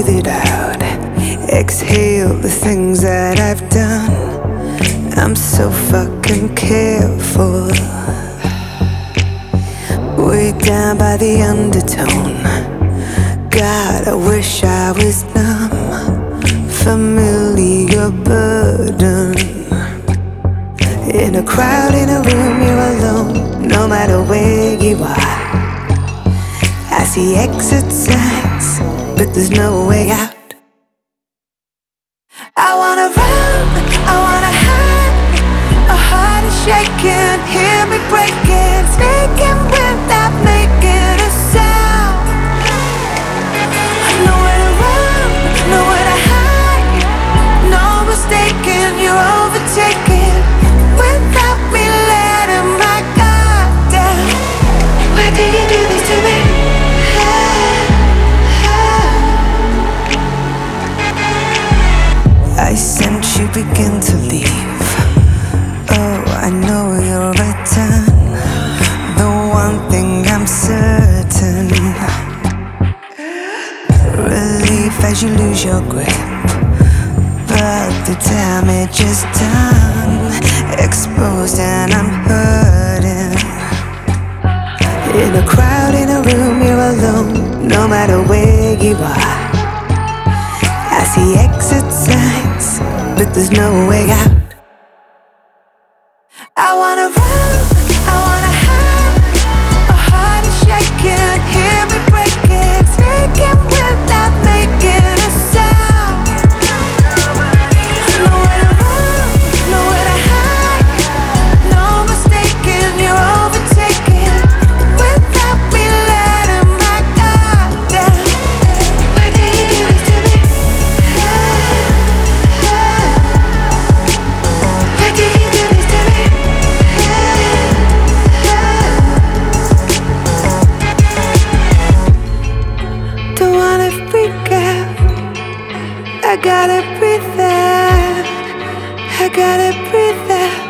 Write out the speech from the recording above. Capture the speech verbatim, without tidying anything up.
breathe it out. Exhale the things that I've done. I'm so fucking careful. Way down by the undertone. God, I wish I was numb. Familiar burden. In a crowd, in a room, you're alone. No matter where you are, I see exit signs, but there's no way out. I wanna run, I wanna hide. My heart is shaking, hear me breaking, speaking without making a sound. Nowhere to run, nowhere to hide. No mistaken, you're overtaken without me letting my guard down. Why do you do this to me? I sense you begin to leave. Oh, I know you'll return. The one thing I'm certain. Relief as you lose your grip, but the damage is done. Exposed and I'm hurting. In a crowd, in a room, you're alone. No matter where you are, I see exit signs, but there's no way out. I wanna run, I wanna hide. My heart is shaking, hear me breaking, speaking without making a sound. Nowhere to run, nowhere to hide. No mistaken, you're overtaken without me letting my guard down. Why do you do this to me? Why do you do this to me? Don't wanna freak out. I gotta breathe out. I gotta breathe out.